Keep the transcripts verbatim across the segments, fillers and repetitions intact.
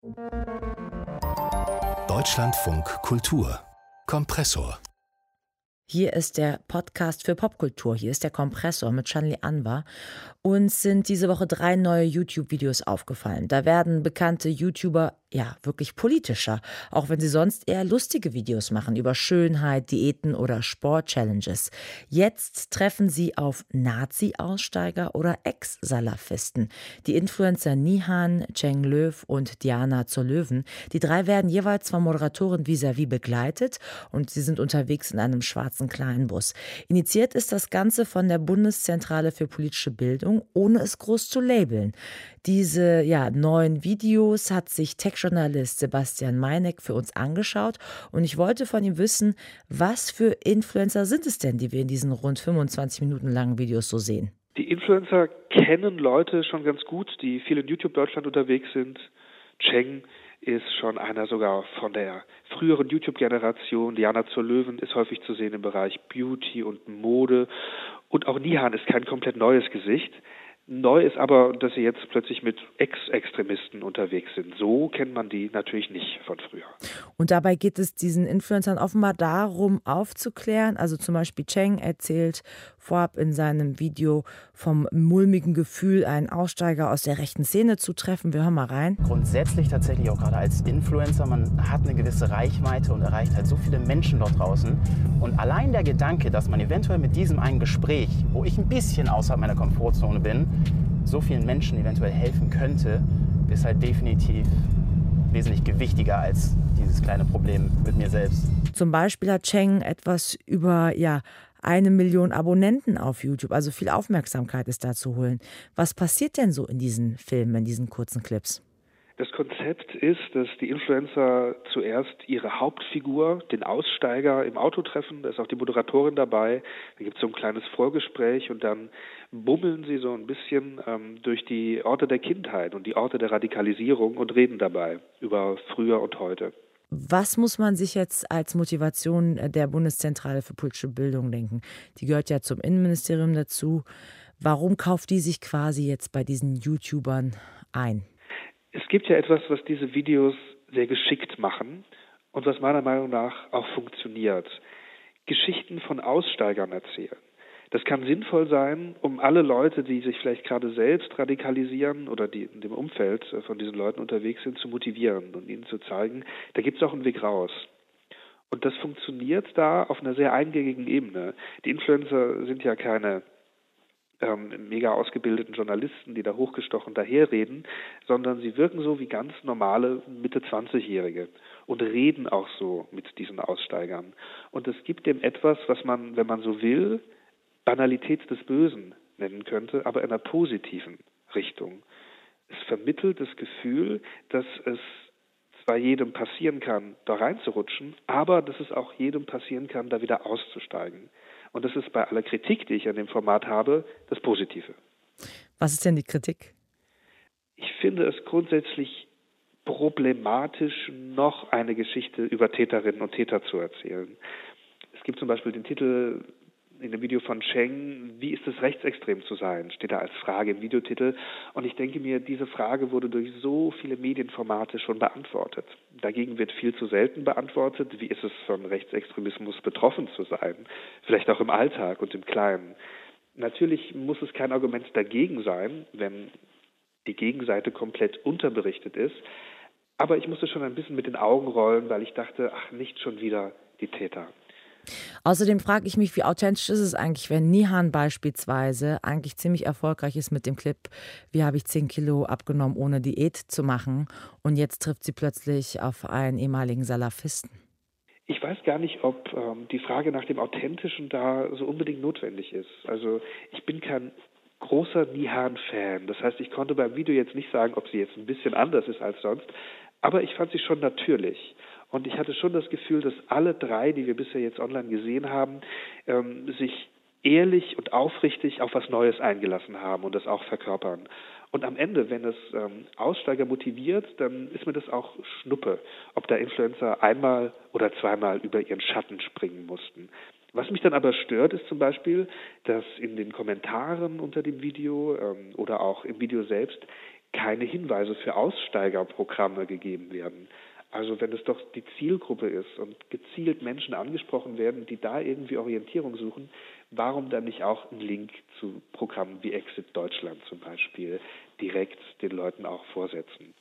Deutschlandfunk Kultur Kompressor. Hier ist der Podcast für Popkultur. Hier ist der Kompressor mit Shanli Anwar. Uns sind diese Woche drei neue YouTube-Videos aufgefallen. Da werden bekannte YouTuber ja wirklich politischer, auch wenn sie sonst eher lustige Videos machen über Schönheit, Diäten oder Sport-Challenges. Jetzt treffen sie auf Nazi-Aussteiger oder Ex-Salafisten. Die Influencer Nihan, Cheng Löw und Diana zur Löwen. Die drei werden jeweils von Moderatorin vis-à-vis begleitet und sie sind unterwegs in einem schwarzen Kleinbus. Initiiert ist das Ganze von der Bundeszentrale für politische Bildung, ohne es groß zu labeln. Diese ja, neuen Videos hat sich Tech-Journalist Sebastian Meineck für uns angeschaut und ich wollte von ihm wissen, was für Influencer sind es denn, die wir in diesen rund fünfundzwanzig Minuten langen Videos so sehen? Die Influencer kennen Leute schon ganz gut, die viel in YouTube Deutschland unterwegs sind. Cheng ist schon einer sogar von der früheren YouTube-Generation. Diana zur Löwen ist häufig zu sehen im Bereich Beauty und Mode. Und auch Nihan ist kein komplett neues Gesicht. Neu ist aber, dass sie jetzt plötzlich mit Ex-Extremisten unterwegs sind. So kennt man die natürlich nicht von früher. Und dabei geht es diesen Influencern offenbar darum, aufzuklären. Also zum Beispiel Cheng erzählt vorab in seinem Video vom mulmigen Gefühl, einen Aussteiger aus der rechten Szene zu treffen. Wir hören mal rein. Grundsätzlich tatsächlich auch gerade als Influencer, man hat eine gewisse Reichweite und erreicht halt so viele Menschen dort draußen. Und allein der Gedanke, dass man eventuell mit diesem einen Gespräch, wo ich ein bisschen außerhalb meiner Komfortzone bin, so vielen Menschen eventuell helfen könnte, ist halt definitiv wesentlich gewichtiger als dieses kleine Problem mit mir selbst. Zum Beispiel hat Cheng etwas über ja, eine Million Abonnenten auf YouTube, also viel Aufmerksamkeit ist da zu holen. Was passiert denn so in diesen Filmen, in diesen kurzen Clips? Das Konzept ist, dass die Influencer zuerst ihre Hauptfigur, den Aussteiger, im Auto treffen. Da ist auch die Moderatorin dabei. Da gibt es so ein kleines Vorgespräch und dann bummeln sie so ein bisschen ähm, durch die Orte der Kindheit und die Orte der Radikalisierung und reden dabei über früher und heute. Was muss man sich jetzt als Motivation der Bundeszentrale für politische Bildung denken? Die gehört ja zum Innenministerium dazu. Warum kauft die sich quasi jetzt bei diesen YouTubern ein? Es gibt ja etwas, was diese Videos sehr geschickt machen und was meiner Meinung nach auch funktioniert. Geschichten von Aussteigern erzählen. Das kann sinnvoll sein, um alle Leute, die sich vielleicht gerade selbst radikalisieren oder die in dem Umfeld von diesen Leuten unterwegs sind, zu motivieren und ihnen zu zeigen, da gibt es auch einen Weg raus. Und das funktioniert da auf einer sehr eingängigen Ebene. Die Influencer sind ja keine ähm, mega ausgebildeten Journalisten, die da hochgestochen daherreden, sondern sie wirken so wie ganz normale Mitte zwanzigjährige und reden auch so mit diesen Aussteigern. Und es gibt dem etwas, was man, wenn man so will, Banalität des Bösen nennen könnte, aber in einer positiven Richtung. Es vermittelt das Gefühl, dass es zwar jedem passieren kann, da reinzurutschen, aber dass es auch jedem passieren kann, da wieder auszusteigen. Und das ist bei aller Kritik, die ich an dem Format habe, das Positive. Was ist denn die Kritik? Ich finde es grundsätzlich problematisch, noch eine Geschichte über Täterinnen und Täter zu erzählen. Es gibt zum Beispiel den Titel in dem Video von Cheng, wie ist es rechtsextrem zu sein, steht da als Frage im Videotitel. Und ich denke mir, diese Frage wurde durch so viele Medienformate schon beantwortet. Dagegen wird viel zu selten beantwortet, wie ist es von Rechtsextremismus betroffen zu sein, vielleicht auch im Alltag und im Kleinen. Natürlich muss es kein Argument dagegen sein, wenn die Gegenseite komplett unterberichtet ist. Aber ich musste schon ein bisschen mit den Augen rollen, weil ich dachte, ach, nicht schon wieder die Täter. Außerdem frage ich mich, wie authentisch ist es eigentlich, wenn Nihan beispielsweise eigentlich ziemlich erfolgreich ist mit dem Clip, wie habe ich zehn Kilo abgenommen, ohne Diät zu machen, und jetzt trifft sie plötzlich auf einen ehemaligen Salafisten. Ich weiß gar nicht, ob ähm, die Frage nach dem Authentischen da so unbedingt notwendig ist. Also ich bin kein großer Nihan-Fan. Das heißt, ich konnte beim Video jetzt nicht sagen, ob sie jetzt ein bisschen anders ist als sonst, aber ich fand sie schon natürlich. Und ich hatte schon das Gefühl, dass alle drei, die wir bisher jetzt online gesehen haben, ähm, sich ehrlich und aufrichtig auf was Neues eingelassen haben und das auch verkörpern. Und am Ende, wenn es ähm, Aussteiger motiviert, dann ist mir das auch Schnuppe, ob da Influencer einmal oder zweimal über ihren Schatten springen mussten. Was mich dann aber stört, ist zum Beispiel, dass in den Kommentaren unter dem Video ähm, oder auch im Video selbst keine Hinweise für Aussteigerprogramme gegeben werden. Also wenn es doch die Zielgruppe ist und gezielt Menschen angesprochen werden, die da irgendwie Orientierung suchen, warum dann nicht auch ein Link zu Programmen wie Exit Deutschland zum Beispiel direkt den Leuten auch vorsetzen?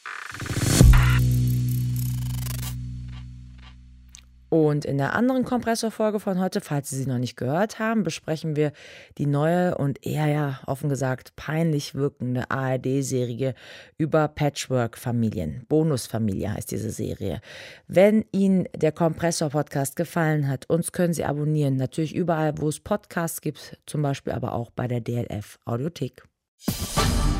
Und in der anderen Kompressor-Folge von heute, falls Sie sie noch nicht gehört haben, besprechen wir die neue und eher ja offen gesagt peinlich wirkende A R D-Serie über Patchwork-Familien. Bonusfamilie heißt diese Serie. Wenn Ihnen der Kompressor-Podcast gefallen hat, uns können Sie abonnieren. Natürlich überall, wo es Podcasts gibt, zum Beispiel aber auch bei der D L F Audiothek.